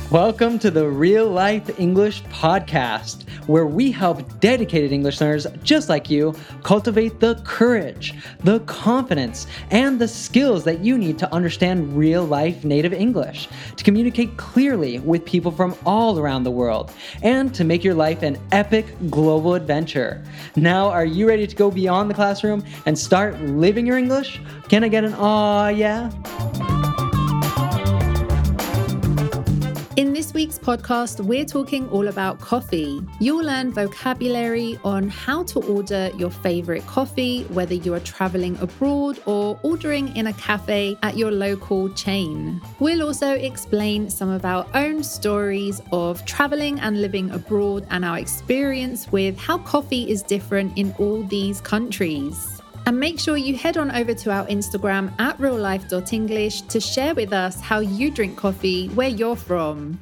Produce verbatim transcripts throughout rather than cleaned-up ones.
Welcome to the Real Life English Podcast, where we help dedicated English learners just like you cultivate the courage, the confidence, and the skills that you need to understand real life native English, to communicate clearly with people from all around the world, and to make your life an epic global adventure. Now, are you ready to go beyond the classroom and start living your English? Can I get an aw yeah? In this week's podcast, we're talking all about coffee. You'll learn vocabulary on how to order your favorite coffee, whether you are traveling abroad or ordering in a cafe at your local chain. We'll also explain some of our own stories of traveling and living abroad and our experience with how coffee is different in all these countries. And make sure you head on over to our Instagram at real life dot english to share with us how you drink coffee where you're from.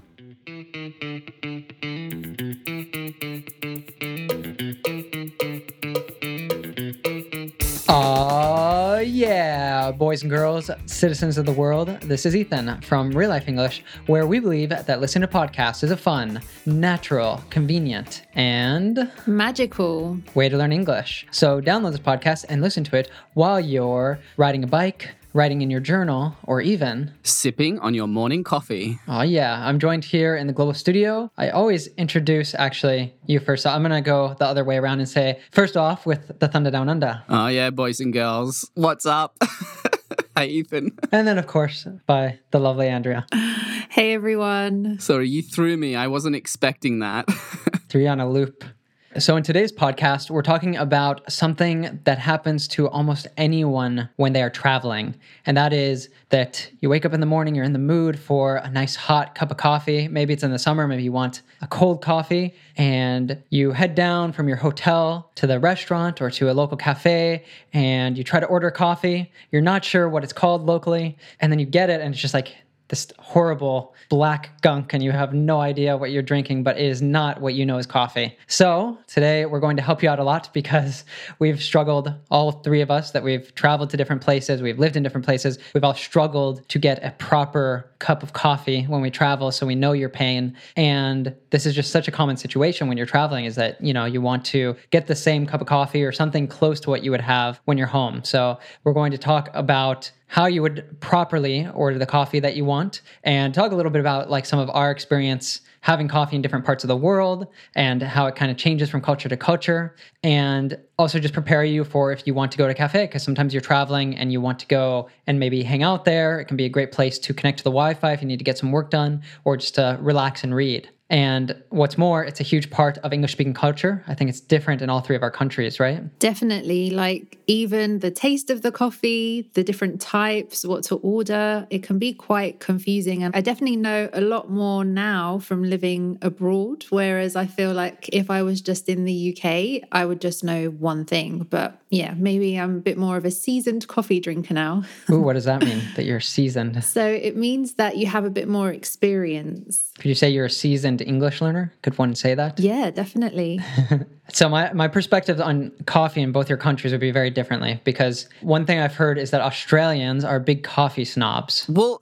Aw, yeah, boys and girls, citizens of the world. This is Ethan from Real Life English, where we believe that listening to podcasts is a fun, natural, convenient, and magical way to learn English. So download this podcast and listen to it while you're riding a bike, writing in your journal, or even sipping on your morning coffee. Oh yeah, I'm joined here in the Global Studio. I always introduce, actually, you first. So I'm going to go the other way around and say, first off, with the Thunder Down Under. Oh yeah, boys and girls. What's up? Hey, Ethan. And then, of course, by the lovely Andrea. Hey, everyone. Sorry, you threw me. I wasn't expecting that. Threw you on a loop. So in today's podcast, we're talking about something that happens to almost anyone when they are traveling. And that is that you wake up in the morning, you're in the mood for a nice hot cup of coffee. Maybe it's in the summer, maybe you want a cold coffee. And you head down from your hotel to the restaurant or to a local cafe and you try to order coffee. You're not sure what it's called locally. And then you get it and it's just like this horrible black gunk and you have no idea what you're drinking, but it is not what you know as coffee. So today we're going to help you out a lot because we've struggled, all three of us, that we've traveled to different places, we've lived in different places, we've all struggled to get a proper cup of coffee when we travel, so we know your pain. And this is just such a common situation when you're traveling, is that, you know, you want to get the same cup of coffee or something close to what you would have when you're home. So we're going to talk about how you would properly order the coffee that you want and talk a little bit about like some of our experience having coffee in different parts of the world and how it kind of changes from culture to culture, and also just prepare you for if you want to go to a cafe, because sometimes you're traveling and you want to go and maybe hang out there. It can be a great place to connect to the Wi-Fi if you need to get some work done or just to relax and read. And what's more, it's a huge part of English-speaking culture. I think it's different in all three of our countries, right? Definitely. Like even the taste of the coffee, the different types, what to order, it can be quite confusing. And I definitely know a lot more now from living abroad, whereas I feel like if I was just in the U K, I would just know one thing. But yeah, maybe I'm a bit more of a seasoned coffee drinker now. Ooh, what does that mean, that you're seasoned? So it means that you have a bit more experience. Could you say you're a seasoned English learner? Could one say that? Yeah, definitely. So my, my perspective on coffee in both your countries would be very differently, because one thing I've heard is that Australians are big coffee snobs. Well...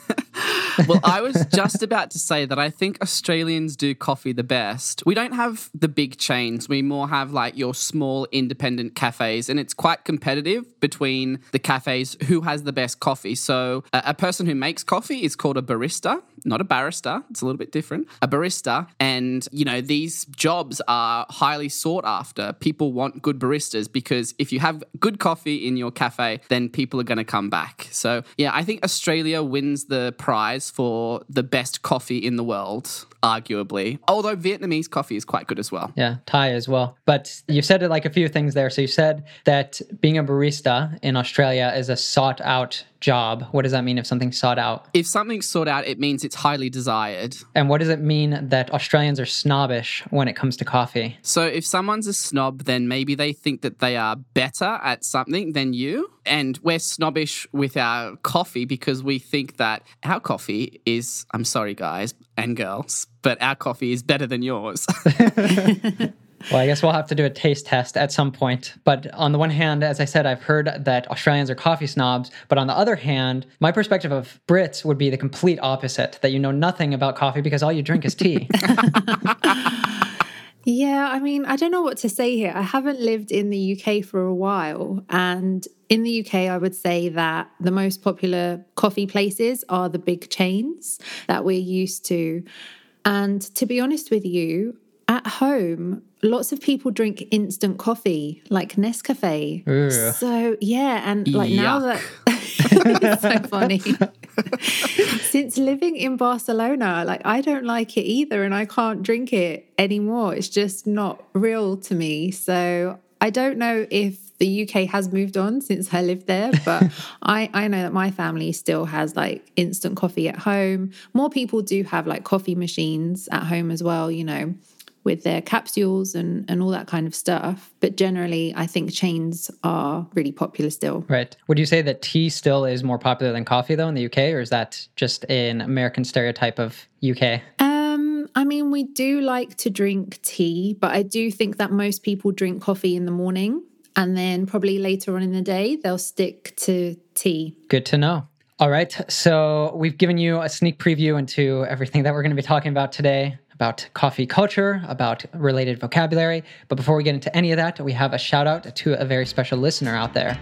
Well, I was just about to say that I think Australians do coffee the best. We don't have the big chains. We more have like your small independent cafes, and it's quite competitive between the cafes who has the best coffee. So a, a person who makes coffee is called a barista, not a barrister. It's a little bit different. A barista. And, you know, these jobs are highly sought after. People want good baristas because if you have good coffee in your cafe, then people are going to come back. So, yeah, I think Australia wins the prize for the best coffee in the world, arguably. Although Vietnamese coffee is quite good as well. Yeah, Thai as well. But you said it like a few things there. So you said that being a barista in Australia is a sought out job. What does that mean if something's sought out? If something's sought out, it means it's highly desired. And what does it mean that Australians are snobbish when it comes to coffee? So if someone's a snob, then maybe they think that they are better at something than you. And we're snobbish with our coffee because we think that our coffee is, I'm sorry guys and girls, but our coffee is better than yours. Well, I guess we'll have to do a taste test at some point. But on the one hand, as I said, I've heard that Australians are coffee snobs. But on the other hand, my perspective of Brits would be the complete opposite, that you know nothing about coffee because all you drink is tea. Yeah, I mean, I don't know what to say here. I haven't lived in the U K for a while. And in the U K, I would say that the most popular coffee places are the big chains that we're used to. And to be honest with you, at home, lots of people drink instant coffee, like Nescafe. Ugh. So, yeah, and like now Yuck. that... It's so funny. Since living in Barcelona, like I don't like it either and I can't drink it anymore. It's just not real to me. So I don't know if the U K has moved on since I lived there, but I, I know that my family still has like instant coffee at home. More people do have like coffee machines at home as well, you know, with their capsules and, and all that kind of stuff. But generally, I think chains are really popular still. Right. Would you say that tea still is more popular than coffee, though, in the U K? Or is that just an American stereotype of U K? Um, I mean, we do like to drink tea, but I do think that most people drink coffee in the morning. And then probably later on in the day, they'll stick to tea. Good to know. All right. So we've given you a sneak preview into everything that we're going to be talking about today, about coffee culture, about related vocabulary. But before we get into any of that, we have a shout out to a very special listener out there.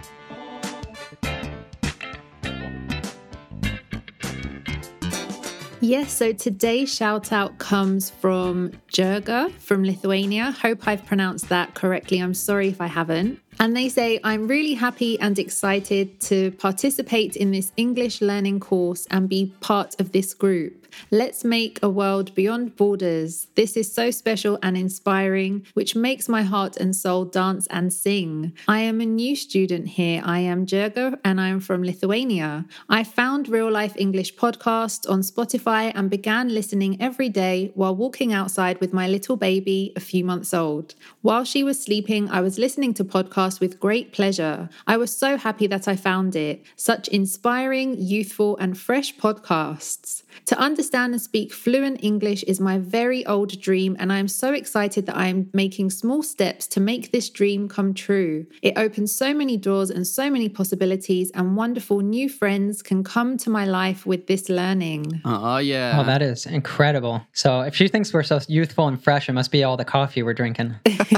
Yes, so today's shout out comes from Jurga from Lithuania. Hope I've pronounced that correctly. I'm sorry if I haven't. And they say, I'm really happy and excited to participate in this English learning course and be part of this group. Let's make a world beyond borders. This is so special and inspiring, which makes my heart and soul dance and sing. I am a new student here. I am Jurga and I am from Lithuania. I found Real Life English podcast on Spotify and began listening every day while walking outside with my little baby, a few months old. While she was sleeping, I was listening to podcasts with great pleasure. I was so happy that I found it. Such inspiring, youthful, and fresh podcasts. To understand and speak fluent English is my very old dream, and I am so excited that I am making small steps to make this dream come true. It opens so many doors and so many possibilities, and wonderful new friends can come to my life with this learning. Oh, yeah. Oh, that is incredible. So if she thinks we're so youthful and fresh, it must be all the coffee we're drinking.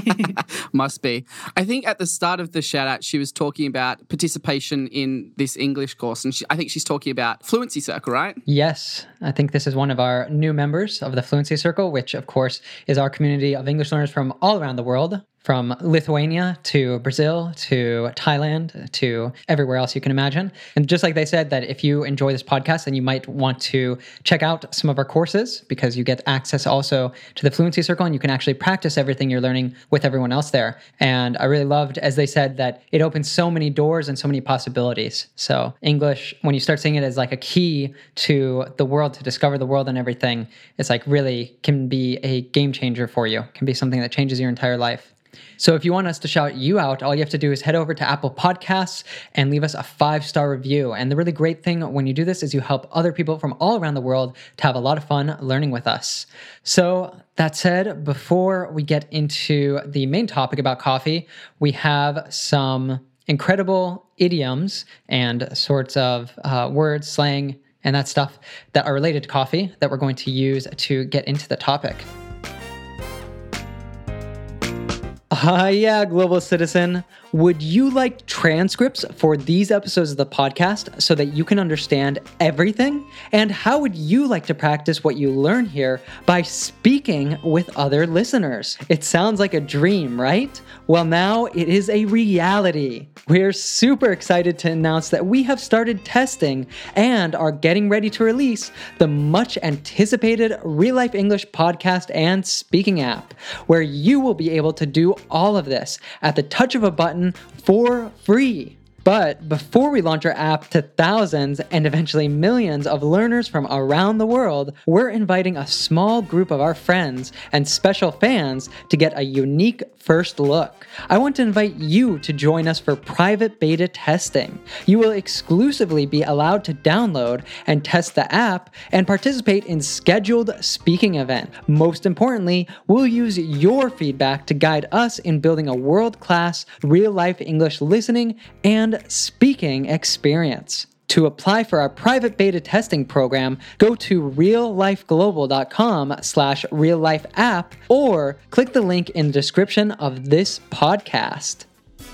Must be. I think at the start of the shout out, she was talking about participation in this English course. And she, I think she's talking about Fluency Circle, right? Yes, I think this is one of our new members of the Fluency Circle, which of course is our community of English learners from all around the world. From Lithuania to Brazil to Thailand to everywhere else you can imagine. And just like they said, that if you enjoy this podcast, then you might want to check out some of our courses because you get access also to the Fluency Circle and you can actually practice everything you're learning with everyone else there. And I really loved, as they said, that it opens so many doors and so many possibilities. So English, when you start seeing it as like a key to the world, to discover the world and everything, it's like really can be a game changer for you, can be something that changes your entire life. So if you want us to shout you out, all you have to do is head over to Apple Podcasts and leave us a five-star review. And the really great thing when you do this is you help other people from all around the world to have a lot of fun learning with us. So that said, before we get into the main topic about coffee, we have some incredible idioms and sorts of uh, words, slang, and that stuff that are related to coffee that we're going to use to get into the topic. Ah, uh, yeah, global citizen. Would you like transcripts for these episodes of the podcast so that you can understand everything? And how would you like to practice what you learn here by speaking with other listeners? It sounds like a dream, right? Well, now it is a reality. We're super excited to announce that we have started testing and are getting ready to release the much anticipated Real Life English podcast and speaking app, where you will be able to do all of this at the touch of a button for free. But before we launch our app to thousands and eventually millions of learners from around the world, we're inviting a small group of our friends and special fans to get a unique first look. I want to invite you to join us for private beta testing. You will exclusively be allowed to download and test the app and participate in scheduled speaking events. Most importantly, we'll use your feedback to guide us in building a world-class, real-life English listening and speaking experience. To apply for our private beta testing program, go to reallifeglobal.com slash reallifeapp or click the link in the description of this podcast.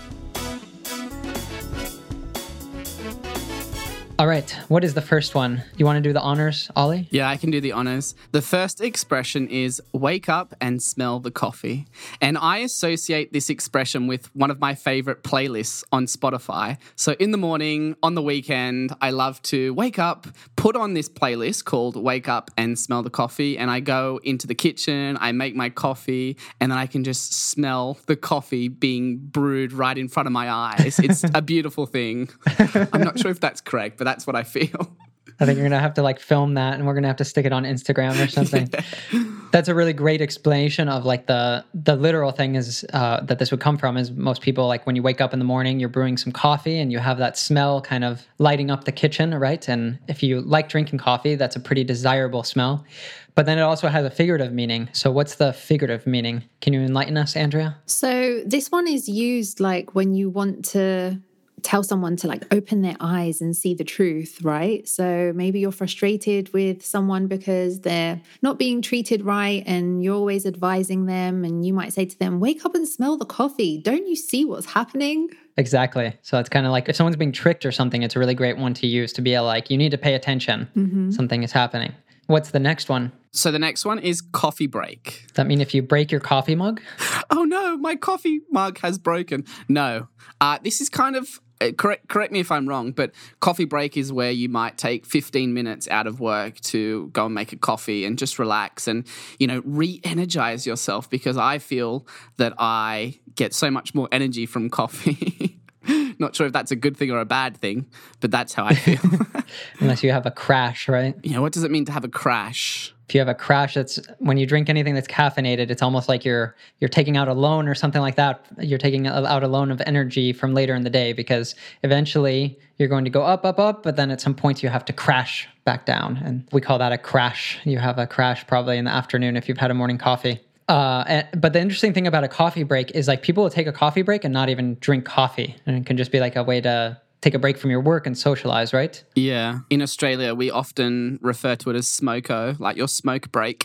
All right, what is the first one? You want to do the honors, Ollie? Yeah, I can do the honors. The first expression is wake up and smell the coffee. And I associate this expression with one of my favorite playlists on Spotify. So in the morning, on the weekend, I love to wake up, put on this playlist called Wake Up and Smell the Coffee, and I go into the kitchen, I make my coffee, and then I can just smell the coffee being brewed right in front of my eyes. It's a beautiful thing. I'm not sure if that's correct, but that's what I feel. I think you're going to have to like film that and we're going to have to stick it on Instagram or something. Yeah. That's a really great explanation of like the the literal thing is uh, that this would come from is most people like when you wake up in the morning, you're brewing some coffee and you have that smell kind of lighting up the kitchen, right? And if you like drinking coffee, that's a pretty desirable smell. But then it also has a figurative meaning. So what's the figurative meaning? Can you enlighten us, Andrea? So this one is used like when you want to tell someone to like open their eyes and see the truth, right? So maybe you're frustrated with someone because they're not being treated right and you're always advising them and you might say to them, wake up and smell the coffee. Don't you see what's happening? Exactly. So it's kind of like if someone's being tricked or something, it's a really great one to use to be like, you need to pay attention. Mm-hmm. Something is happening. What's the next one? So the next one is coffee break. Does that mean if you break your coffee mug? Oh no, my coffee mug has broken. No, uh, this is kind of, uh, correct, correct me if I'm wrong, but coffee break is where you might take fifteen minutes out of work to go and make a coffee and just relax and, you know, re-energize yourself because I feel that I get so much more energy from coffee. Not sure if that's a good thing or a bad thing, but that's how I feel. Unless you have a crash, right? You know, what does it mean to have a crash? If you have a crash, that's when you drink anything that's caffeinated, it's almost like you're you're taking out a loan or something like that. You're taking out a loan of energy from later in the day because eventually you're going to go up, up, up, but then at some point you have to crash back down. And we call that a crash. You have a crash probably in the afternoon if you've had a morning coffee. Uh, and, but the interesting thing about a coffee break is like people will take a coffee break and not even drink coffee. And it can just be like a way to take a break from your work and socialize, right? Yeah. In Australia, we often refer to it as smoko, like your smoke break.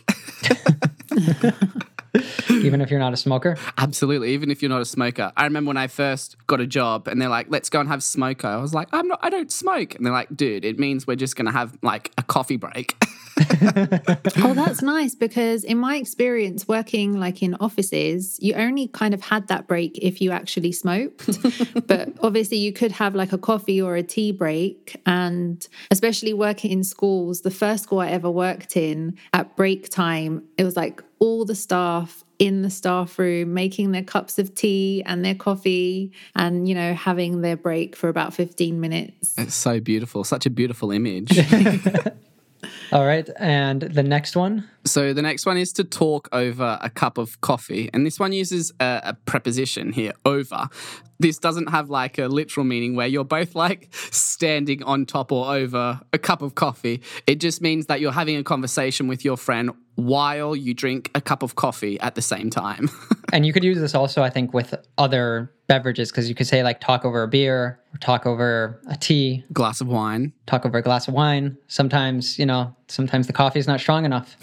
Even if you're not a smoker? Absolutely. Even if you're not a smoker. I remember when I first got a job and they're like, let's go and have smoko. I was like, I'm not, I don't smoke. And they're like, dude, it means we're just going to have like a coffee break. Oh, that's nice because in my experience working like in offices, you only kind of had that break if you actually smoked. But obviously you could have like a coffee or a tea break. And especially working in schools, the first school I ever worked in at break time, it was like all the staff in the staff room making their cups of tea and their coffee and, you know, having their break for about fifteen minutes. It's so beautiful. Such a beautiful image. All right. And the next one? So the next one is to talk over a cup of coffee. And this one uses a, a preposition here, over. This doesn't have like a literal meaning where you're both like standing on top or over a cup of coffee. It just means that you're having a conversation with your friend while you drink a cup of coffee at the same time. And you could use this also, I think, with other beverages because you could say like talk over a beer or talk over a tea. Glass of wine. Talk over a glass of wine. Sometimes, you know, sometimes the coffee is not strong enough.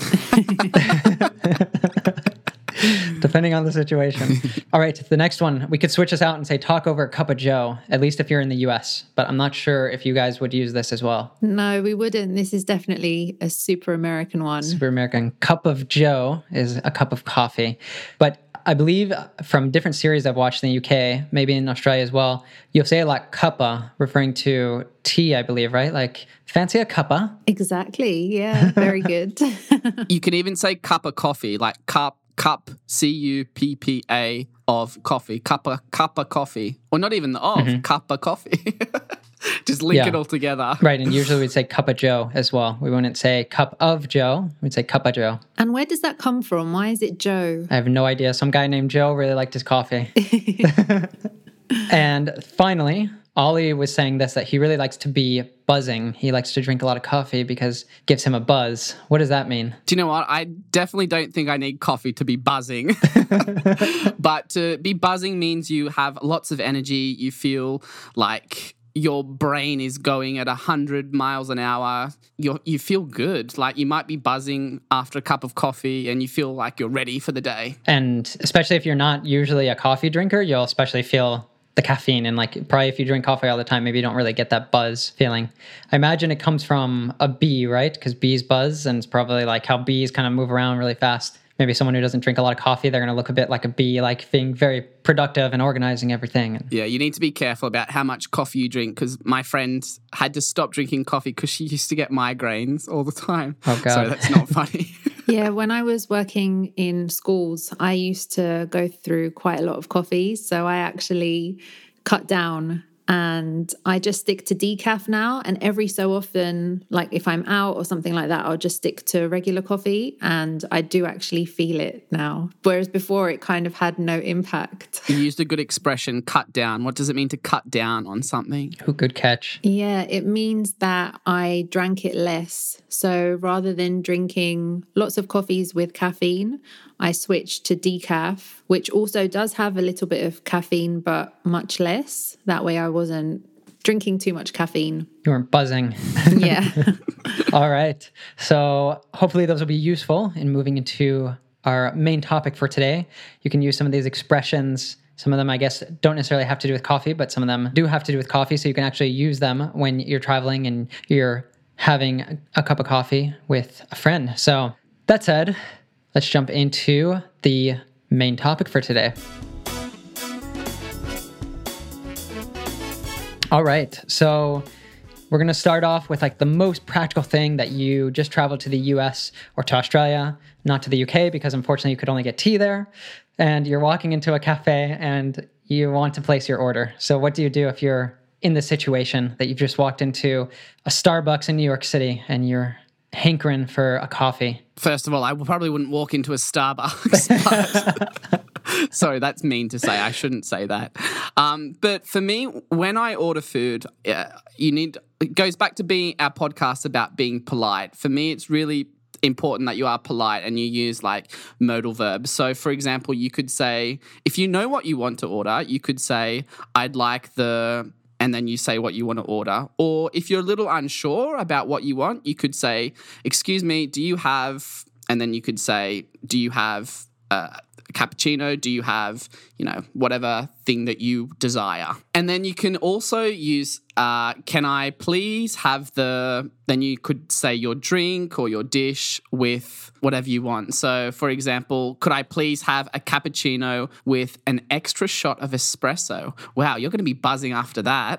Depending on the situation. All right, the next one. We could switch this out and say talk over a cup of joe, at least if you're in the U S. But I'm not sure if you guys would use this as well. No, we wouldn't. This is definitely a super American one. Super American. Cup of joe is a cup of coffee. But I believe from different series I've watched in the U K, maybe in Australia as well, you'll say a lot cuppa, referring to tea, I believe, right? Like, fancy a cuppa? Exactly. Yeah, very good. You can even say cup of coffee, like cup, cup, C U P P A, of coffee. Cuppa, cuppa coffee. Or not even the of, mm-hmm. cuppa coffee. Just link yeah. it all together. Right, and usually we'd say cup of Joe as well. We wouldn't say cup of Joe. We'd say cup of Joe. And where does that come from? Why is it Joe? I have no idea. Some guy named Joe really liked his coffee. And finally, Ollie was saying this, that he really likes to be buzzing. He likes to drink a lot of coffee because it gives him a buzz. What does that mean? Do you know what? I definitely don't think I need coffee to be buzzing. But to be buzzing means you have lots of energy. You feel like your brain is going at one hundred miles an hour. You you feel good. Like you might be buzzing after a cup of coffee and you feel like you're ready for the day. And especially if you're not usually a coffee drinker, you'll especially feel the caffeine. And like probably if you drink coffee all the time, maybe you don't really get that buzz feeling. I imagine it comes from a bee, right? Because bees buzz, and it's probably like how bees kind of move around really fast. Maybe someone who doesn't drink a lot of coffee, they're going to look a bit like a bee, like being very productive and organizing everything. Yeah, you need to be careful about how much coffee you drink, because my friend had to stop drinking coffee because she used to get migraines all the time. Oh, God. So that's not funny. Yeah, when I was working in schools, I used to go through quite a lot of coffee. So I actually cut down and I just stick to decaf now. And every so often, like if I'm out or something like that, I'll just stick to regular coffee. And I do actually feel it now. Whereas before, it kind of had no impact. You used a good expression, cut down. What does it mean to cut down on something? Oh, good catch. Yeah, it means that I drank it less. So rather than drinking lots of coffees with caffeine, I switched to decaf, which also does have a little bit of caffeine, but much less. That way I wasn't drinking too much caffeine. You weren't buzzing. Yeah. All right. So hopefully those will be useful in moving into our main topic for today. You can use some of these expressions. Some of them, I guess, don't necessarily have to do with coffee, but some of them do have to do with coffee. So you can actually use them when you're traveling and you're having a cup of coffee with a friend. So that said, let's jump into the main topic for today. All right, so we're going to start off with like the most practical thing that you just traveled to the U S or to Australia, not to the U K, because unfortunately you could only get tea there. And you're walking into a cafe and you want to place your order. So what do you do if you're in the situation that you've just walked into a Starbucks in New York City and you're hankering for a coffee? First of all, I probably wouldn't walk into a Starbucks. But sorry, that's mean to say. I shouldn't say that. Um, but for me, when I order food, uh, you need. It goes back to being our podcast about being polite. For me, it's really important that you are polite and you use like modal verbs. So, for example, you could say, if you know what you want to order, you could say, "I'd like the." And then you say what you want to order. Or if you're a little unsure about what you want, you could say, excuse me, do you have, and then you could say, do you have uh, a cappuccino? Do you have, you know, whatever thing that you desire? And then you can also use, uh, can I please have the, then you could say your drink or your dish with whatever you want. So, for example, could I please have a cappuccino with an extra shot of espresso? Wow, you're going to be buzzing after that.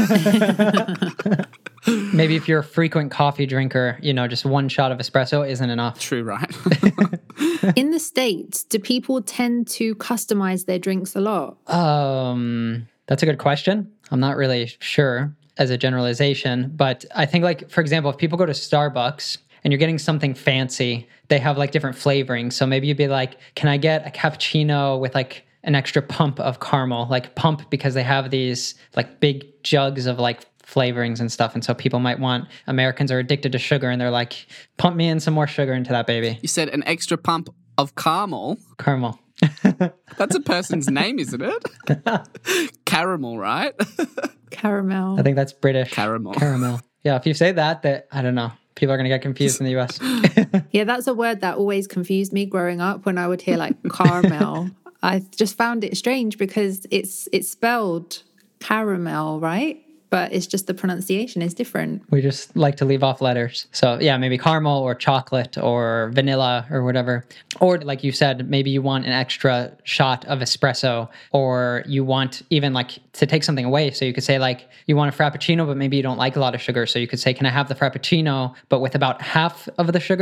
Maybe if you're a frequent coffee drinker, you know, just one shot of espresso isn't enough. True, right? In the States, do people tend to customize their drinks a lot? Um, that's a good question. I'm not really sure as a generalization, but I think like, for example, if people go to Starbucks and you're getting something fancy, they have like different flavorings. So maybe you'd be like, can I get a cappuccino with like an extra pump of caramel? Like pump because they have these like big jugs of like flavorings and stuff. And so people might want, Americans are addicted to sugar and they're like, pump me in some more sugar into that baby. You said an extra pump of caramel? Caramel. That's a person's name, isn't it? Caramel, right? Caramel. I think that's British. Caramel. Caramel. Yeah, if you say that, that I don't know. People are going to get confused in the U S. Yeah, that's a word that always confused me growing up when I would hear like caramel. I just found it strange because it's it's spelled caramel, right? But it's just the pronunciation is different. We just like to leave off letters. So yeah, maybe caramel or chocolate or vanilla or whatever. Or like you said, maybe you want an extra shot of espresso, or you want even like to take something away. So you could say like you want a frappuccino, but maybe you don't like a lot of sugar. So you could say, can I have the frappuccino, but with about half of the sugar?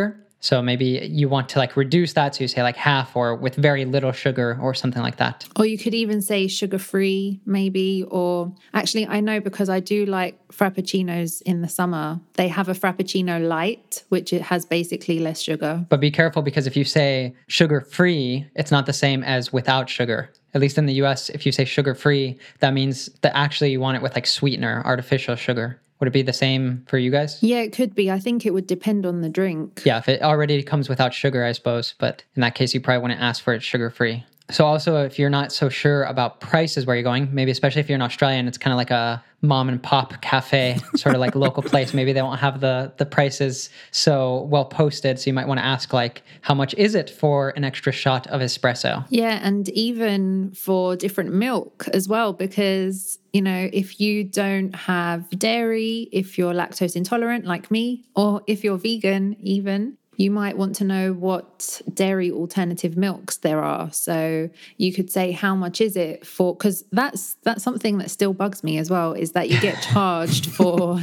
So maybe you want to like reduce that. So you say like half or with very little sugar or something like that. Or you could even say sugar-free maybe, or actually I know because I do like frappuccinos in the summer. They have a frappuccino light, which it has basically less sugar. But be careful because if you say sugar-free, it's not the same as without sugar. At least in the U S, if you say sugar-free, that means that actually you want it with like sweetener, artificial sugar. Would it be the same for you guys? Yeah, it could be. I think it would depend on the drink. Yeah, if it already comes without sugar, I suppose. But in that case, you probably wouldn't ask for it sugar-free. So also, if you're not so sure about prices where you're going, maybe especially if you're in Australia and it's kind of like a mom and pop cafe, sort of like local place, maybe they won't have the the prices so well posted. So you might want to ask like, how much is it for an extra shot of espresso? Yeah, and even for different milk as well, because, you know, if you don't have dairy, if you're lactose intolerant like me, or if you're vegan even, you might want to know what dairy alternative milks there are. So you could say, how much is it for, because that's that's something that still bugs me as well, is that you get charged for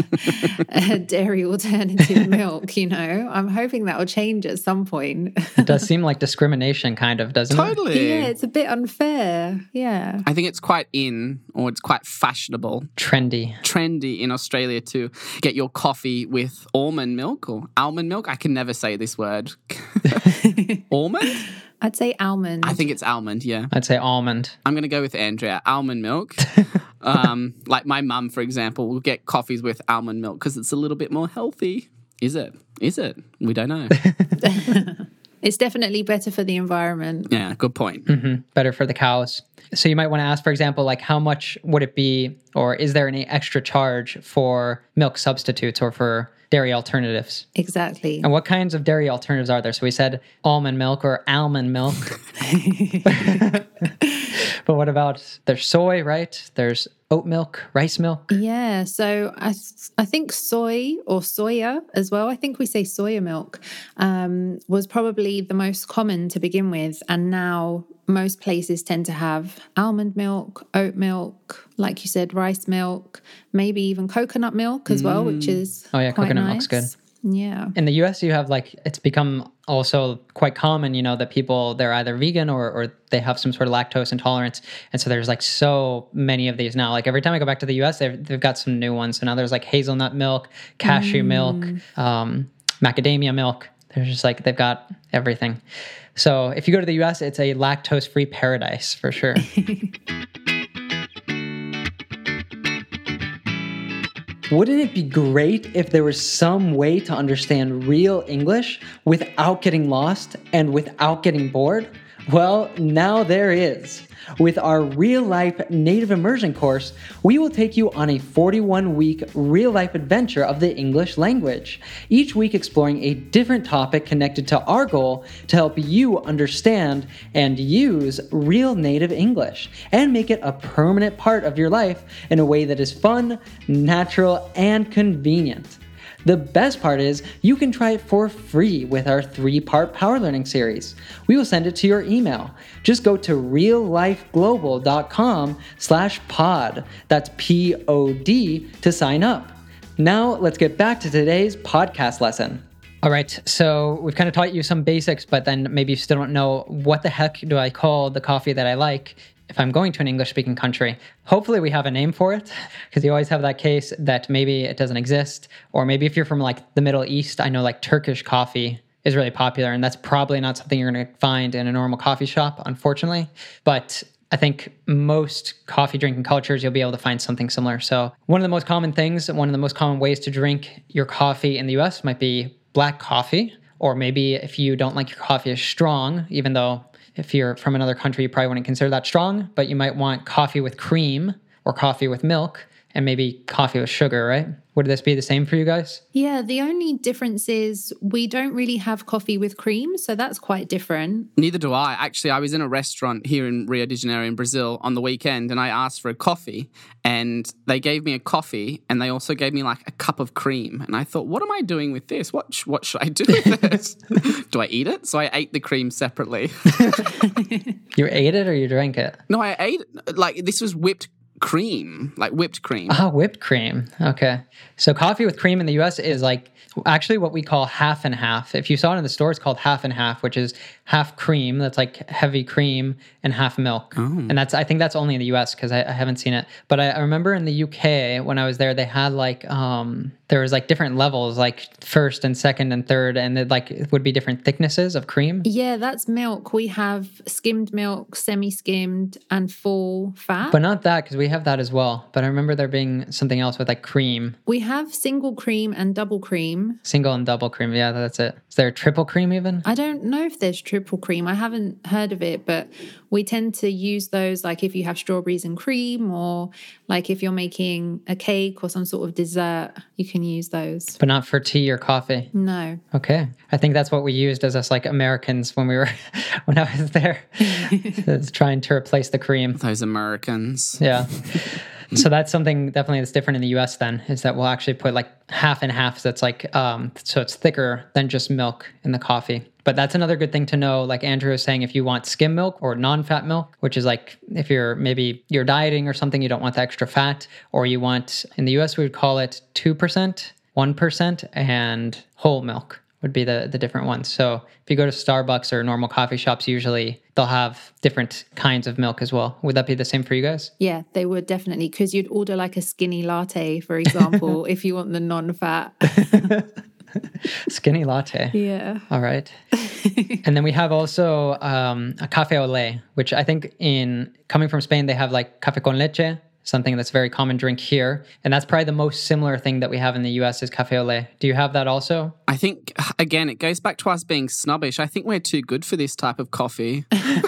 a dairy alternative milk, you know. I'm hoping that will change at some point. It does seem like discrimination kind of, doesn't Totally. it? Yeah, it's a bit unfair. Yeah. I think it's quite in, or it's quite fashionable, Trendy. trendy in Australia to get your coffee with almond milk or almond milk. I can never say this word. Almond? I'd say almond. I think it's almond, yeah. I'd say almond. I'm going to go with Andrea. Almond milk. um, like my mum, for example, will get coffees with almond milk because it's a little bit more healthy. Is it? Is it? We don't know. It's definitely better for the environment. Yeah, good point. Mm-hmm. Better for the cows. So you might want to ask, for example, like how much would it be, or is there any extra charge for milk substitutes or for dairy alternatives? Exactly. And what kinds of dairy alternatives are there? So we said almond milk or almond milk. But what about, there's soy, right? There's oat milk, rice milk. Yeah, so I I think soy or soya as well, I think we say soya milk, um, was probably the most common to begin with. And now most places tend to have almond milk, oat milk, like you said, rice milk, maybe even coconut milk as well, which is Oh yeah, quite coconut nice. milk's good. Yeah. In the U S, you have like, it's become also quite common, you know, that people, they're either vegan or, or they have some sort of lactose intolerance. And so there's like so many of these now. Like every time I go back to the U S, they've, they've got some new ones. So now there's like hazelnut milk, cashew Mm. milk, um, macadamia milk. There's just like, they've got everything. So if you go to the U S, it's a lactose-free paradise for sure. Wouldn't it be great if there was some way to understand real English without getting lost and without getting bored? Well, now there is. With our real-life native immersion course, we will take you on a forty-one week real-life adventure of the English language, each week exploring a different topic connected to our goal to help you understand and use real native English and make it a permanent part of your life in a way that is fun, natural, and convenient. The best part is you can try it for free with our three-part Power Learning series. We will send it to your email. Just go to reallifeglobal.com slash pod. That's P O D to sign up. Now let's get back to today's podcast lesson. All right, so we've kind of taught you some basics, but then maybe you still don't know what the heck do I call the coffee that I like if I'm going to an English-speaking country. Hopefully we have a name for it, because you always have that case that maybe it doesn't exist, or maybe if you're from like the Middle East, I know like Turkish coffee is really popular, and that's probably not something you're going to find in a normal coffee shop, unfortunately. But I think most coffee drinking cultures, you'll be able to find something similar. So one of the most common things, one of the most common ways to drink your coffee in the U S might be black coffee, or maybe if you don't like your coffee as strong, even though if you're from another country, you probably wouldn't consider that strong, but you might want coffee with cream or coffee with milk and maybe coffee with sugar, right? Would this be the same for you guys? Yeah, the only difference is we don't really have coffee with cream, so that's quite different. Neither do I. Actually, I was in a restaurant here in Rio de Janeiro in Brazil on the weekend, and I asked for a coffee, and they gave me a coffee, and they also gave me like a cup of cream. And I thought, what am I doing with this? What sh- what should I do with this? Do I eat it? So I ate the cream separately. You ate it or you drank it? No, I ate it. Like, this was whipped cream, like whipped cream. Ah, whipped cream. Okay. So coffee with cream in the U S is like actually what we call half and half. If you saw it in the store, it's called half and half, which is half cream, that's like heavy cream, and half milk. Oh. And that's I think that's only in the U S because I, I haven't seen it. But I, I remember in the U K when I was there, they had like um there was like different levels, like first and second and third, and it like it would be different thicknesses of cream. Yeah, that's milk. We have skimmed milk, semi-skimmed, and full fat. But not that, because we have that as well. But I remember there being something else with like cream. We have single cream and double cream. Single and double cream. Yeah, that's it. Is there a triple cream even? I don't know if there's triple cream. I haven't heard of it, but we tend to use those like if you have strawberries and cream, or like if you're making a cake or some sort of dessert, you can use those. But not for tea or coffee. No. Okay. I think that's what we used as us like Americans when we were, when I was there. It's trying to replace the cream. Those Americans. Yeah. So that's something definitely that's different in the U S then, is that we'll actually put like half and half. So it's like, um, so it's thicker than just milk in the coffee. But that's another good thing to know. Like Andrew was saying, if you want skim milk or non-fat milk, which is like if you're maybe you're dieting or something, you don't want the extra fat, or you want, in the U S we would call it two percent, one percent, and whole milk would be the, the different ones. So if you go to Starbucks or normal coffee shops, usually they'll have different kinds of milk as well. Would that be the same for you guys? Yeah, they would definitely, because you'd order like a skinny latte, for example, if you want the non-fat. Skinny latte. Yeah. All right. And then we have also um, a café au lait, which I think in coming from Spain, they have like café con leche, something that's a very common drink here. And that's probably the most similar thing that we have in the U S is café au lait. Do you have that also? I think, again, it goes back to us being snobbish. I think we're too good for this type of coffee.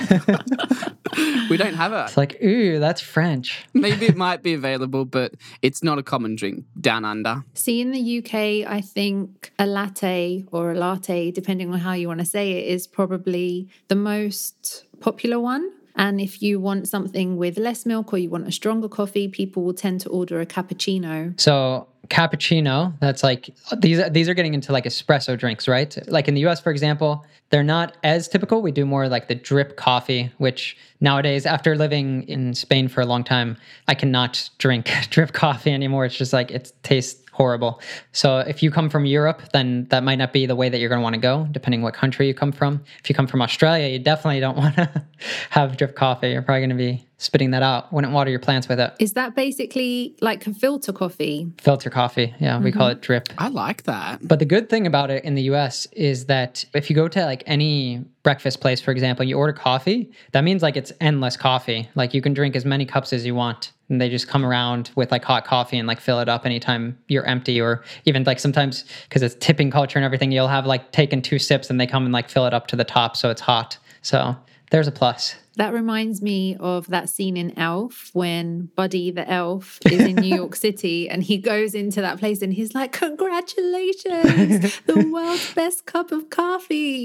We don't have it. It's like, ooh, that's French. Maybe it might be available, but it's not a common drink down under. See, in the U K, I think a latte or a latte, depending on how you want to say it, is probably the most popular one. And if you want something with less milk or you want a stronger coffee, people will tend to order a cappuccino. So cappuccino, that's like, these, these are getting into like espresso drinks, right? Like in the U S, for example, they're not as typical. We do more like the drip coffee, which nowadays, after living in Spain for a long time, I cannot drink drip coffee anymore. It's just like, it tastes horrible. So if you come from Europe, then that might not be the way that you're going to want to go, depending what country you come from. If you come from Australia, you definitely don't want to have drip coffee. You're probably going to be spitting that out. Wouldn't water your plants with it. Is that basically like a filter coffee? Filter coffee. Yeah, we mm-hmm. call it drip. I like that. But the good thing about it in the U S is that if you go to like any breakfast place, for example, you order coffee, that means like it's endless coffee. Like you can drink as many cups as you want. And they just come around with like hot coffee and like fill it up anytime you're empty, or even like sometimes because it's tipping culture and everything, you'll have like taken two sips and they come and like fill it up to the top so it's hot. So there's a plus. That reminds me of that scene in Elf when Buddy the elf is in New York City and he goes into that place and he's like, congratulations, the world's best cup of coffee.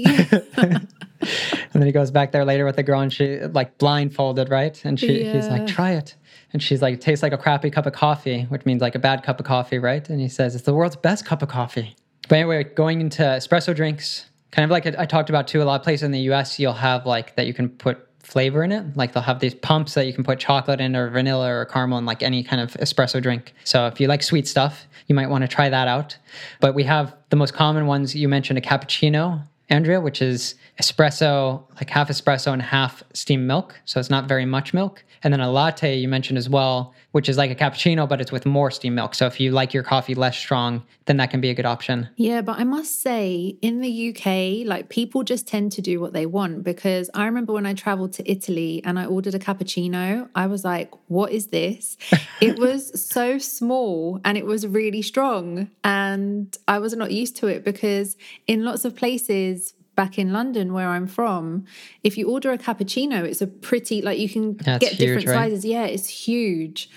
And then he goes back there later with the girl and she like blindfolded, right? And she yeah. he's like, try it. And she's like, it tastes like a crappy cup of coffee, which means like a bad cup of coffee, right? And he says, it's the world's best cup of coffee. But anyway, going into espresso drinks, kind of like I talked about too, a lot of places in the U S, you'll have like that you can put flavor in it. Like they'll have these pumps that you can put chocolate in or vanilla or caramel in like any kind of espresso drink. So if you like sweet stuff, you might want to try that out. But we have the most common ones. You mentioned a cappuccino, Andrea, which is espresso, like half espresso and half steamed milk. So it's not very much milk. And then a latte you mentioned as well, which is like a cappuccino, but it's with more steamed milk. So if you like your coffee less strong, then that can be a good option. Yeah, but I must say in the U K, like people just tend to do what they want, because I remember when I traveled to Italy and I ordered a cappuccino, I was like, what is this? It was so small and it was really strong. And I was not used to it because in lots of places, back in London where I'm from, if you order a cappuccino, it's a pretty, like you can That's get huge, different right? sizes. Yeah, it's huge.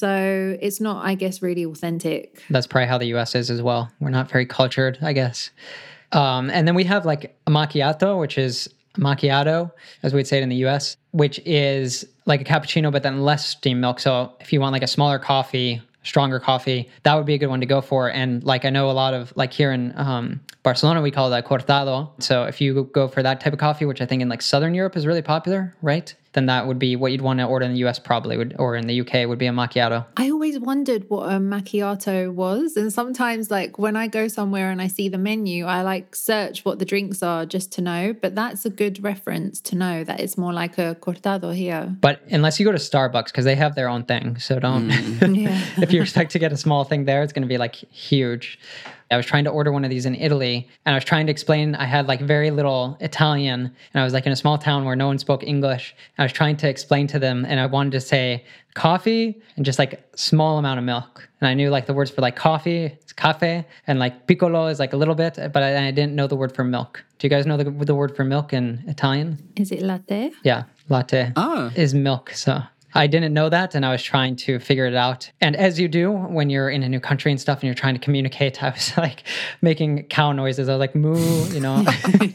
So it's not, I guess, really authentic. That's probably how the U S is as well. We're not very cultured, I guess. Um, and then we have like a macchiato, which is macchiato, as we'd say it in the U S, which is like a cappuccino, but then less steamed milk. So if you want like a smaller coffee, stronger coffee, that would be a good one to go for. And like I know a lot of like here in um, Barcelona, we call that cortado. So if you go for that type of coffee, which I think in like Southern Europe is really popular, right? Then that would be what you'd want to order in the U S probably, would, or in the U K would be a macchiato. I always wondered what a macchiato was. And sometimes like when I go somewhere and I see the menu, I like search what the drinks are just to know. But that's a good reference to know that it's more like a cortado here. But unless you go to Starbucks, because they have their own thing. So don't, Mm. Yeah. if you expect to get a small thing there, it's going to be like huge. I was trying to order one of these in Italy, and I was trying to explain, I had like very little Italian, and I was like in a small town where no one spoke English. I was trying to explain to them, and I wanted to say coffee and just like small amount of milk. And I knew like the words for like coffee, it's cafe, and like piccolo is like a little bit, but I, I didn't know the word for milk. Do you guys know the, the word for milk in Italian? Is it latte? Yeah, latte Oh. is milk. So I didn't know that, and I was trying to figure it out. And as you do when you're in a new country and stuff and you're trying to communicate, I was like making cow noises. I was like, moo, you know.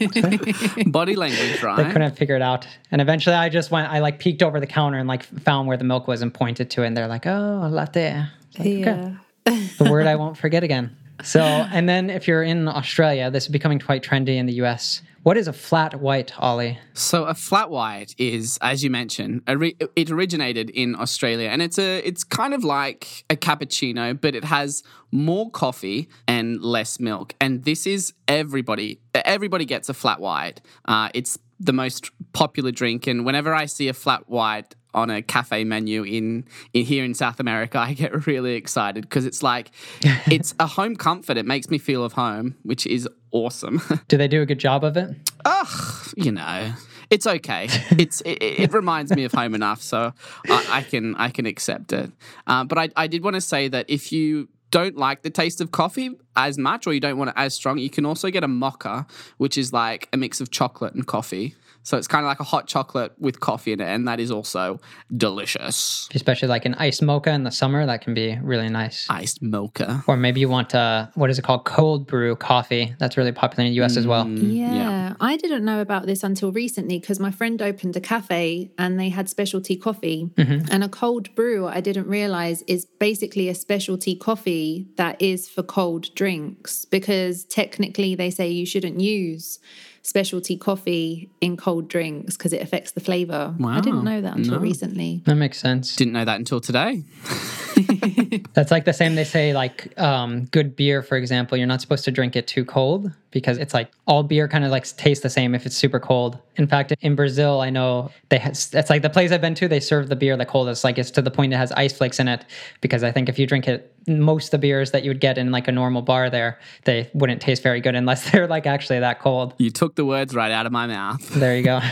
Body language, They right? couldn't figure it out. And eventually I just went, I like peeked over the counter and like found where the milk was and pointed to it. And they're like, oh, latte. I was like, okay. Yeah. The word I won't forget again. So, and then if you're in Australia, this is becoming quite trendy in the U S. What is a flat white, Ollie? So a flat white is, as you mentioned, a re- it originated in Australia, and it's a it's kind of like a cappuccino, but it has more coffee and less milk. And this is everybody. Everybody gets a flat white. Uh, it's the most popular drink, and whenever I see a flat white on a cafe menu in, in here in South America, I get really excited because it's like it's a home comfort. It makes me feel of home, which is awesome. Do they do a good job of it? Ugh, you know, it's okay. It's it, it reminds me of home enough, so I, I can I can accept it. Uh, but I I did want to say that if you don't like the taste of coffee as much, or you don't want it as strong, you can also get a mocha, which is like a mix of chocolate and coffee. So it's kind of like a hot chocolate with coffee in it, and that is also delicious. Especially like an iced mocha in the summer, that can be really nice. Iced mocha. Or maybe you want, uh, what is it called? Cold brew coffee. That's really popular in the U S as well. Yeah. yeah. I didn't know about this until recently because my friend opened a cafe and they had specialty coffee. And a cold brew, I didn't realize, is basically a specialty coffee that is for cold drinks, because technically they say you shouldn't use specialty coffee in cold drinks because it affects the flavor. Wow. I didn't know that until No. recently. That makes sense. Didn't know that until today. That's like the same. They say like um, good beer, for example, you're not supposed to drink it too cold because it's like all beer kind of like tastes the same if it's super cold. In fact, in Brazil, I know they ha- it's like the place I've been to, they serve the beer the coldest. Like it's to the point it has ice flakes in it, because I think if you drink it, most of the beers that you would get in like a normal bar there, they wouldn't taste very good unless they're like actually that cold. You took the words right out of my mouth. There you go.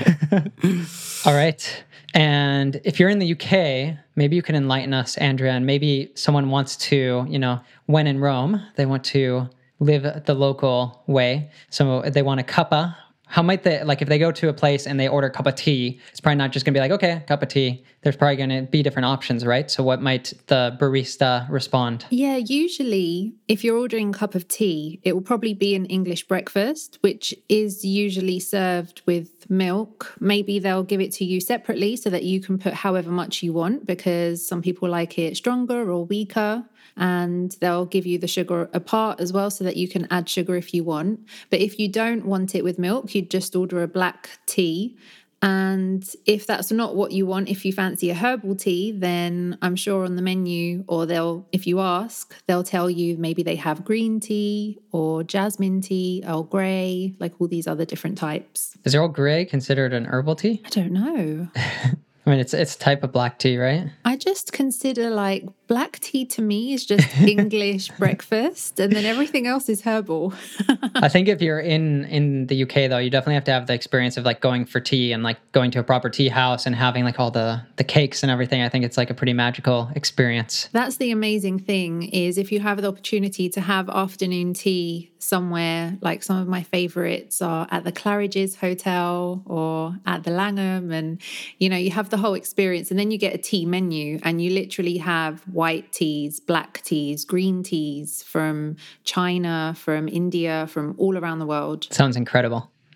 All right. And if you're in the U K, maybe you can enlighten us, Andrea, and maybe someone wants to, you know, when in Rome, they want to live the local way. So they want a cuppa. How might they, like if they go to a place and they order a cup of tea, it's probably not just going to be like, okay, cup of tea. There's probably going to be different options, right? So what might the barista respond? Yeah, usually if you're ordering a cup of tea, it will probably be an English breakfast, which is usually served with milk. Maybe they'll give it to you separately so that you can put however much you want, because some people like it stronger or weaker. And they'll give you the sugar apart as well so that you can add sugar if you want. But if you don't want it with milk, you'd just order a black tea. And if that's not what you want, if you fancy a herbal tea, then I'm sure on the menu, or they'll, if you ask, they'll tell you maybe they have green tea or jasmine tea, Earl Grey, like all these other different types. Is Earl Grey considered an herbal tea? I don't know. I mean, it's it's a type of black tea, right? I just consider like black tea to me is just English breakfast, and then everything else is herbal. I think if you're in in the U K though, you definitely have to have the experience of like going for tea and like going to a proper tea house and having like all the the cakes and everything. I think it's like a pretty magical experience. That's the amazing thing, is if you have the opportunity to have afternoon tea somewhere, like some of my favorites are at the Claridge's Hotel or at the Langham, and you know, you have the whole experience, and then you get a tea menu and you literally have white teas, black teas, green teas from China, from India, from all around the world. Sounds incredible.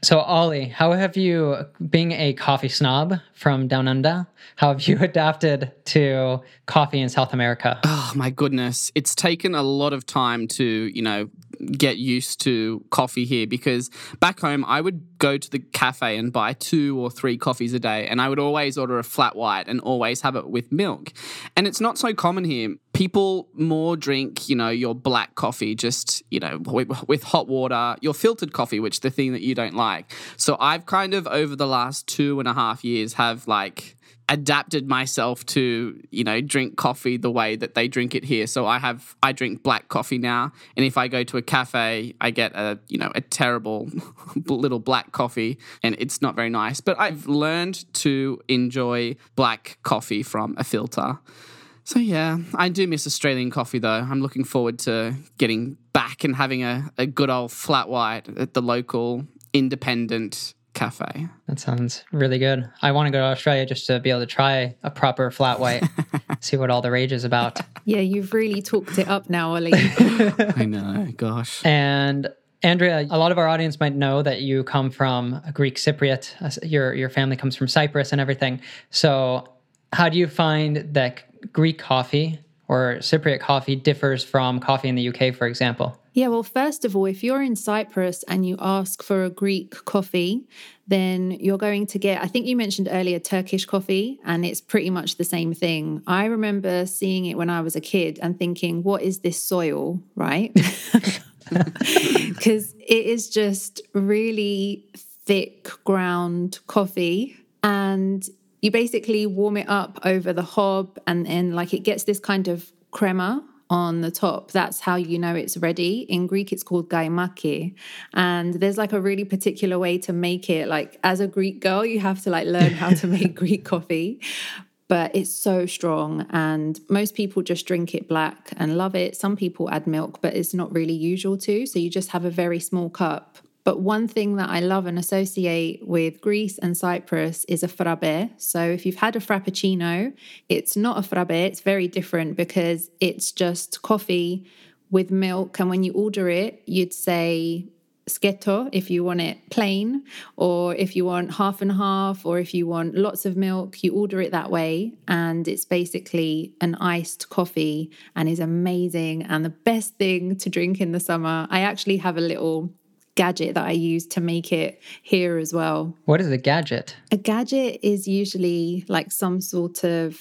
So, Ollie, how have you, being a coffee snob from Down Under, how have you adapted to coffee in South America? Oh, my goodness. It's taken a lot of time to, you know, get used to coffee here, because back home I would go to the cafe and buy two or three coffees a day, and I would always order a flat white and always have it with milk. And it's not so common here. People more drink, you know, your black coffee, just, you know, with, with hot water, your filtered coffee, which the thing that you don't like. So I've kind of over the last two and a half years have like adapted myself to, you know, drink coffee the way that they drink it here. So I have, I drink black coffee now. And if I go to a cafe, I get a, you know, a terrible little black coffee, and it's not very nice. But I've learned to enjoy black coffee from a filter. So yeah, I do miss Australian coffee though. I'm looking forward to getting back and having a, a good old flat white at the local independent cafe. That sounds really good. I want to go to Australia just to be able to try a proper flat white, see what all the rage is about. Yeah, you've really talked it up now, Ollie. I know, gosh. And Andrea, a lot of our audience might know that you come from a Greek Cypriot. Your your family comes from Cyprus and everything. So how do you find that Greek coffee or Cypriot coffee differs from coffee in the U K, for example? Yeah, well, first of all, if you're in Cyprus and you ask for a Greek coffee, then you're going to get, I think you mentioned earlier, Turkish coffee, and it's pretty much the same thing. I remember seeing it when I was a kid and thinking, what is this soil, right? Because it is just really thick ground coffee, and you basically warm it up over the hob, and then like it gets this kind of crema on the top. That's how you know it's ready. In Greek, it's called gaimaki. And there's like a really particular way to make it. Like as a Greek girl, you have to like learn how to make Greek coffee. But it's so strong, and most people just drink it black and love it. Some people add milk, but it's not really usual to. So you just have a very small cup. But one thing that I love and associate with Greece and Cyprus is a frappe. So if you've had a frappuccino, it's not a frappe. It's very different because it's just coffee with milk. And when you order it, you'd say schietto if you want it plain, or if you want half and half, or if you want lots of milk, you order it that way. And it's basically an iced coffee and is amazing and the best thing to drink in the summer. I actually have a little gadget that I use to make it here as well. What is a gadget? A gadget is usually like some sort of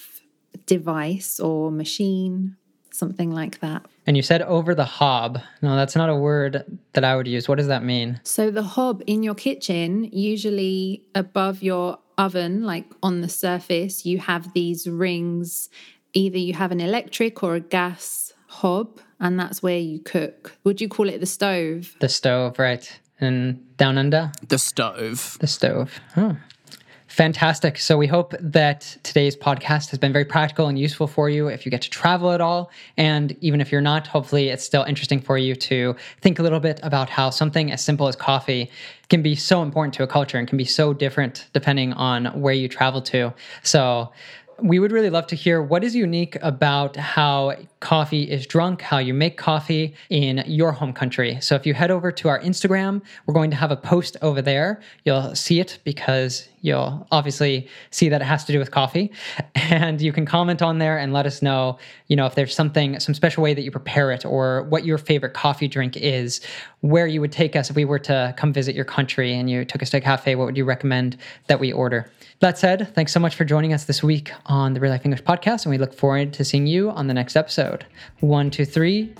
device or machine, something like that. And you said over the hob. No, that's not a word that I would use. What does that mean? So the hob in your kitchen, usually above your oven, like on the surface, you have these rings. Either you have an electric or a gas hob, and that's where you cook. Would you call it the stove? The stove, right. And down under? The stove. The stove. Oh. Fantastic. So we hope that today's podcast has been very practical and useful for you if you get to travel at all. And even if you're not, hopefully it's still interesting for you to think a little bit about how something as simple as coffee can be so important to a culture and can be so different depending on where you travel to. So we would really love to hear what is unique about how coffee is drunk, how you make coffee in your home country. So if you head over to our Instagram, we're going to have a post over there. You'll see it because you'll obviously see that it has to do with coffee. And you can comment on there and let us know, you know, if there's something, some special way that you prepare it, or what your favorite coffee drink is, where you would take us if we were to come visit your country and you took us to a cafe. What would you recommend that we order? That said, thanks so much for joining us this week on the Real Life English Podcast, and we look forward to seeing you on the next episode. One, two, three.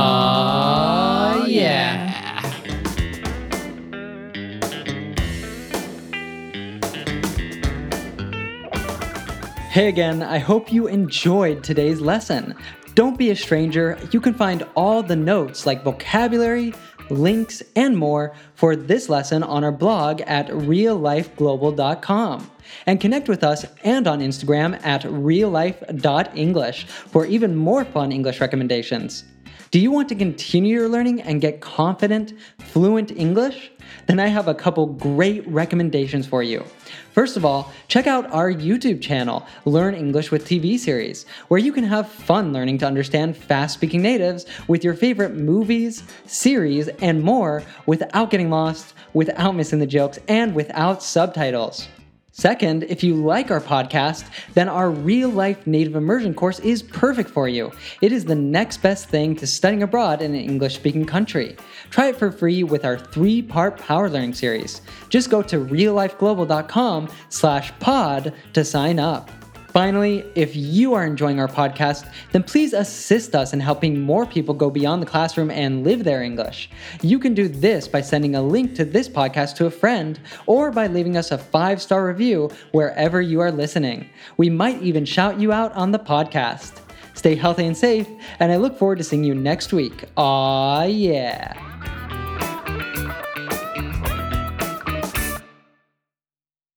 Oh, yeah. Hey again, I hope you enjoyed today's lesson. Don't be a stranger. You can find all the notes like vocabulary, links, and more for this lesson on our blog at real life global dot com. And connect with us and on Instagram at real life dot english for even more fun English recommendations. Do you want to continue your learning and get confident, fluent English? Then I have a couple great recommendations for you. First of all, check out our YouTube channel, Learn English with T V Series, where you can have fun learning to understand fast-speaking natives with your favorite movies, series, and more without getting lost, without missing the jokes, and without subtitles. Second, if you like our podcast, then our real-life native immersion course is perfect for you. It is the next best thing to studying abroad in an English-speaking country. Try it for free with our three-part Power Learning series. Just go to real life global dot com slash pod to sign up. Finally, if you are enjoying our podcast, then please assist us in helping more people go beyond the classroom and live their English. You can do this by sending a link to this podcast to a friend or by leaving us a five-star review wherever you are listening. We might even shout you out on the podcast. Stay healthy and safe, and I look forward to seeing you next week. Aw, yeah.